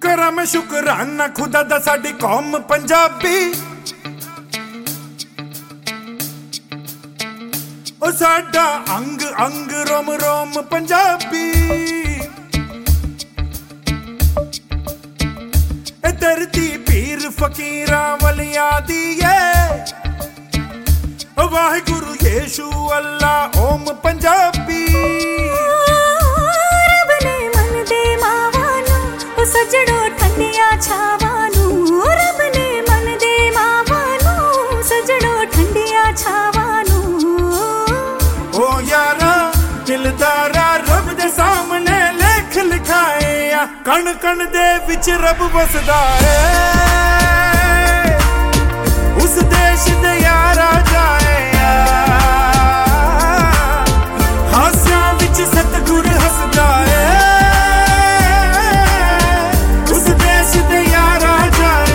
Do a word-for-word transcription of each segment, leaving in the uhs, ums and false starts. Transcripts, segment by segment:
करा मैं शुकराना खुदा दा साडी कौम पंजाबी ओ साडा अंग अंग रोम रोम पंजाबी ए धरती पीर फकीरां वलियां दी है वाहिगुरु यीशु अल्लाह ओम पंजाबी रब ने मन दे मावां नूं ओ सजड़ो ठंडिया छावां नूं रब ने मन दे मावां नूं सजड़ो ठंडिया छावां नूं ओ यारा दिलदारा रब दे सामने लेख लिखाए आ कण कण दे विच रब वसदा है उस देश दे यारा जाए हास्यां विच सतगुर हसदा है उस देश दे यारा जाए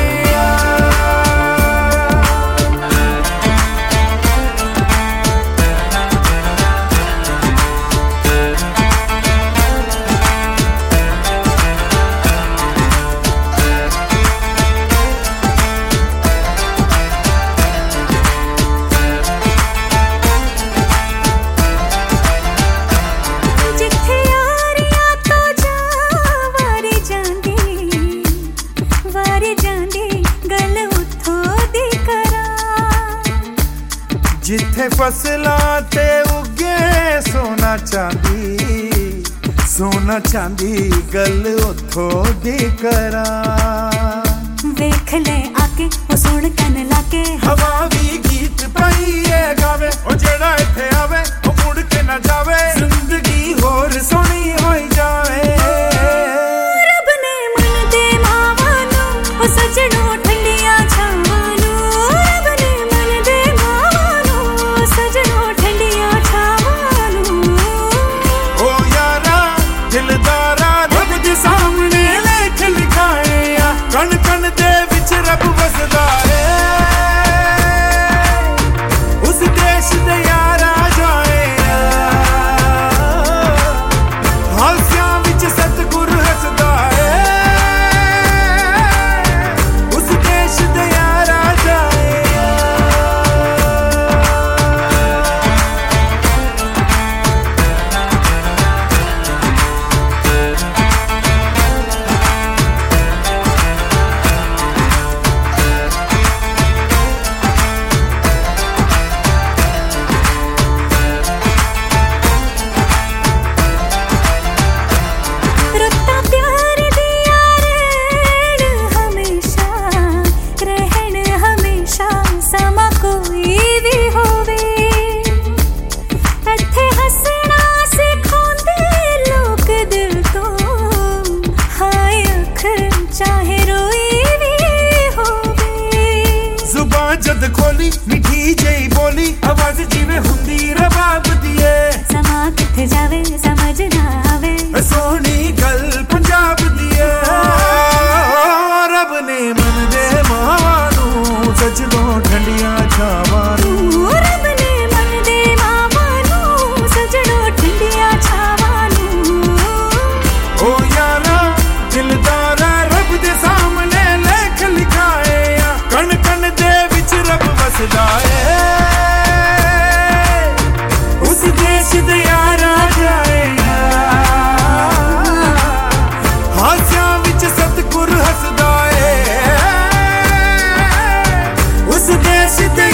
जिथे फसलां ते उगे सोना चांदी सोना चांदी गल उथों दी करा वेख ले आके ओ सुन कन लाके हवा भी गीत पाईए गावे ओ जेड़ा इथे आवे ओ मुड़ के ना जावे जिंदगी होर सोहनी होई जावे रब ने मन दे मावां नूं ओ सजड़ो ठंडिया छावां नूं रब ने मन दे मावां नूं सजड़ो ठंडिया छावां नूं ओ यारा दिलदारा रब दे सामने लेख लिखाए आ कण कण दे विच रब वसदा है उस देश दे यारा जाए हास्यां विच सतगुर हसदा है उस देश दे यारा जाए रुत्ता प्यार दिया रहन हमेशा रहन हमेशा समा कोई भी होवे इत्थे हसना सिखांदे लोक दिल तो हाय अख चाहे रोई भी होवे जुबान जद खोली मिठी जई बोली आवाज जिवें हुंदी रबाब दिए समा किथे जावे समझ ना आवे सोहनी गल पंजाब दी है रब ने मन दे मावां नूं सजदों ठंडियां छावां नूं रब ने मन दे मावां नूं सजड़ो ठंडिया छावां नूं ओ यारा दिलदारा रब दे सामने लेख लिखाए आ कण कण दे विच रब वसदा है उस देश दे यारा जाए हास्यां विच सतगुर हसदा है उस देश दे